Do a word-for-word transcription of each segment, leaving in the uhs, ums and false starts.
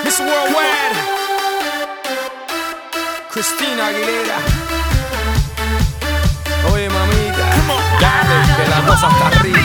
Miss Worldwide, Christina Aguilera. Oye, mamita, dale, que la cosa está rica.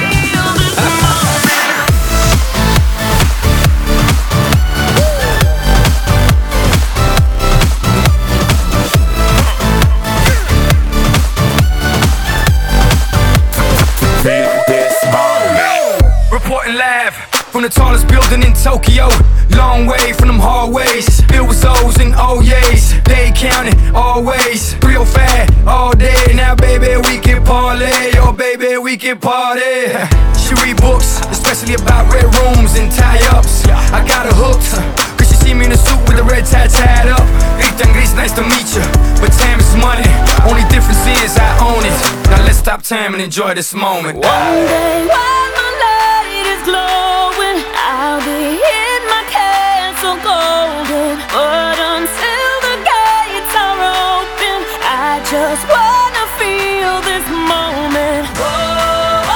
Reporting live from the tallest building in Tokyo. Long way from them hallways, filled with O's and O's. They counting always, three oh five all day. Now baby we can parlay, oh baby we can party. She read books, especially about red rooms and tie-ups. I got her hooked, cause she see me in a suit with a red tie tied up. Ethan Gris, nice to meet you, but time is money. Only difference is I own it. Now let's stop time and enjoy this moment. One day while my light is glowing, I'll be in my castle golden. But until the gates are open, I just wanna feel this moment. Whoa,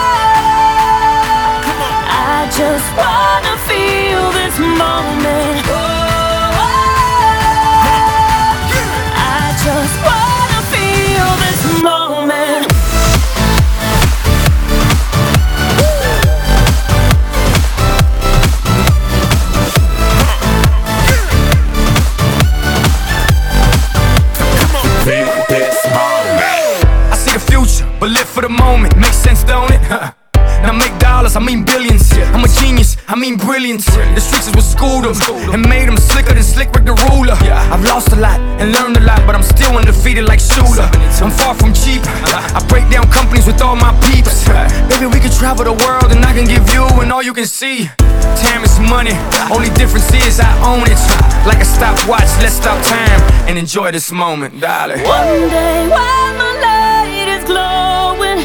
I just wanna feel this moment. Whoa, I just wanna feel this moment. I see the future, but live for the moment. Makes sense, don't it? Now make dollars, I mean billions. I'm a genius, I mean brilliance. The streets is what schooled them and made them slicker than Slick Rick the ruler. I've lost a lot and learned a lot, but I'm still undefeated like Shooter. I'm far from cheap, I break down companies with all my peeps. Baby, we can travel the world and I can give you and all you can see. Time is money, only difference is I own it. Like a stopwatch, let's stop time and enjoy this moment, darling. One day while my light is glowing,